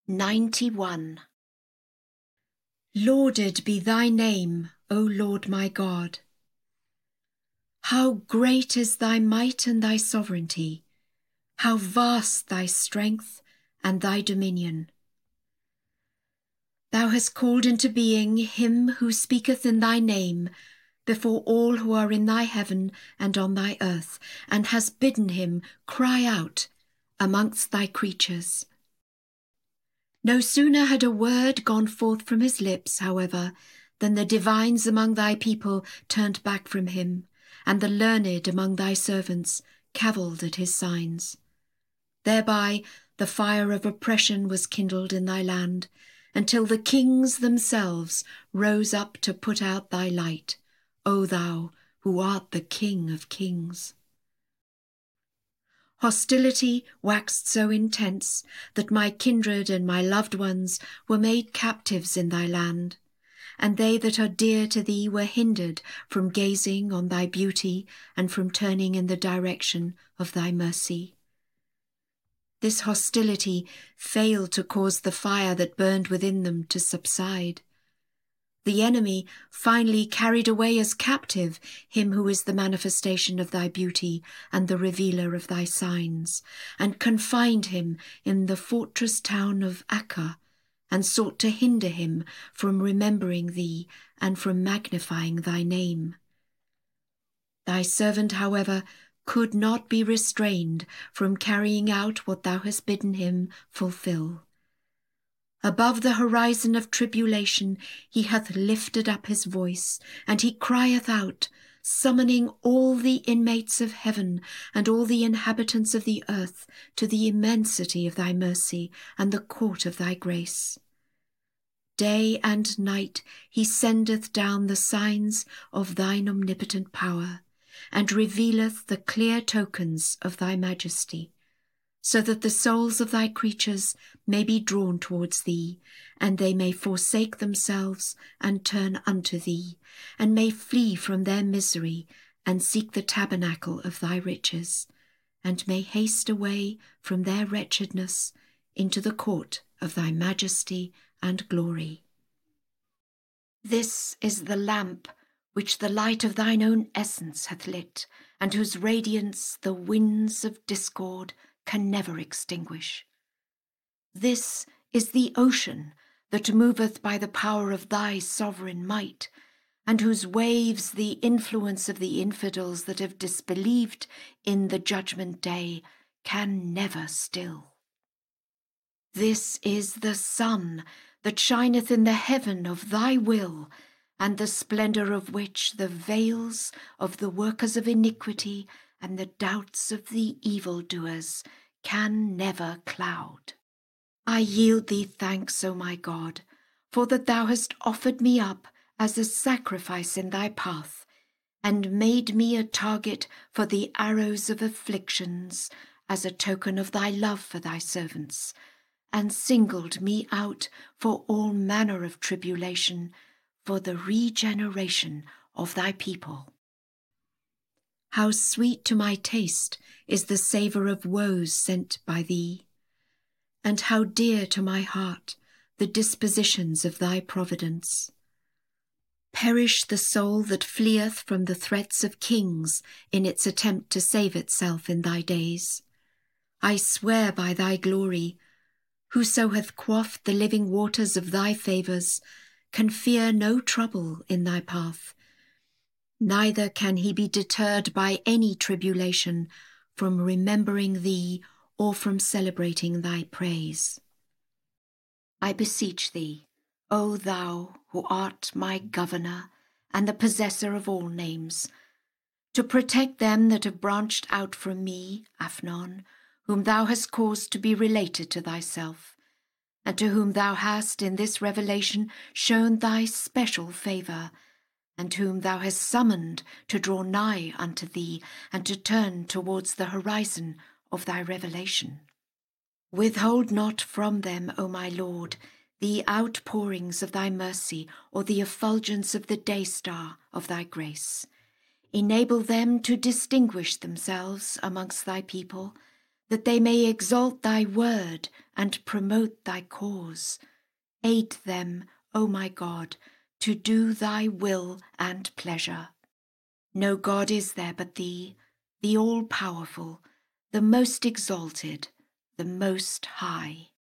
91. Lauded be thy name, O Lord my God. How great is thy might and thy sovereignty! How vast thy strength and thy dominion! Thou hast called into being him who speaketh in thy name before all who are in thy heaven and on thy earth, and hast bidden him cry out amongst thy creatures. No sooner had a word gone forth from his lips, however, than the divines among thy people turned back from him, and the learned among thy servants cavilled at his signs. Thereby the fire of oppression was kindled in thy land, until the kings themselves rose up to put out thy light, O thou who art the King of kings. Hostility waxed so intense that my kindred and my loved ones were made captives in thy land, and they that are dear to thee were hindered from gazing on thy beauty and from turning in the direction of thy mercy. This hostility failed to cause the fire that burned within them to subside. The enemy finally carried away as captive him who is the manifestation of thy beauty and the revealer of thy signs, and confined him in the fortress town of Acca, and sought to hinder him from remembering thee and from magnifying thy name. Thy servant, however, could not be restrained from carrying out what thou hast bidden him fulfill. Above the horizon of tribulation he hath lifted up his voice, and he crieth out, summoning all the inmates of heaven and all the inhabitants of the earth to the immensity of thy mercy and the court of thy grace. Day and night he sendeth down the signs of thine omnipotent power, and revealeth the clear tokens of thy majesty, so that the souls of thy creatures may be drawn towards thee, and they may forsake themselves and turn unto thee, and may flee from their misery and seek the tabernacle of thy riches, and may haste away from their wretchedness into the court of thy majesty and glory. This is the lamp which the light of thine own essence hath lit, and whose radiance the winds of discord can never extinguish. This is the ocean that moveth by the power of thy sovereign might, and whose waves the influence of the infidels that have disbelieved in the judgment day can never still. This is the sun that shineth in the heaven of thy will, and the splendour of which the veils of the workers of iniquity and the doubts of the evildoers can never cloud. I yield thee thanks, O my God, for that thou hast offered me up as a sacrifice in thy path, and made me a target for the arrows of afflictions, as a token of thy love for thy servants, and singled me out for all manner of tribulation, for the regeneration of thy people. How sweet to my taste is the savour of woes sent by thee, and how dear to my heart the dispositions of thy providence. Perish the soul that fleeth from the threats of kings in its attempt to save itself in thy days. I swear by thy glory, whoso hath quaffed the living waters of thy favours can fear no trouble in thy path, neither can he be deterred by any tribulation from remembering thee or from celebrating thy praise. I beseech thee, O thou who art my governor and the possessor of all names, to protect them that have branched out from me, Aphnon, whom thou hast caused to be related to thyself, and to whom thou hast in this revelation shown thy special favour, and whom thou hast summoned to draw nigh unto thee and to turn towards the horizon of thy revelation. Withhold not from them, O my Lord, the outpourings of thy mercy or the effulgence of the day-star of thy grace. Enable them to distinguish themselves amongst thy people, that they may exalt thy word and promote thy cause. Aid them, O my God, to do thy will and pleasure. No God is there but thee, the all-powerful, the most exalted, the most high.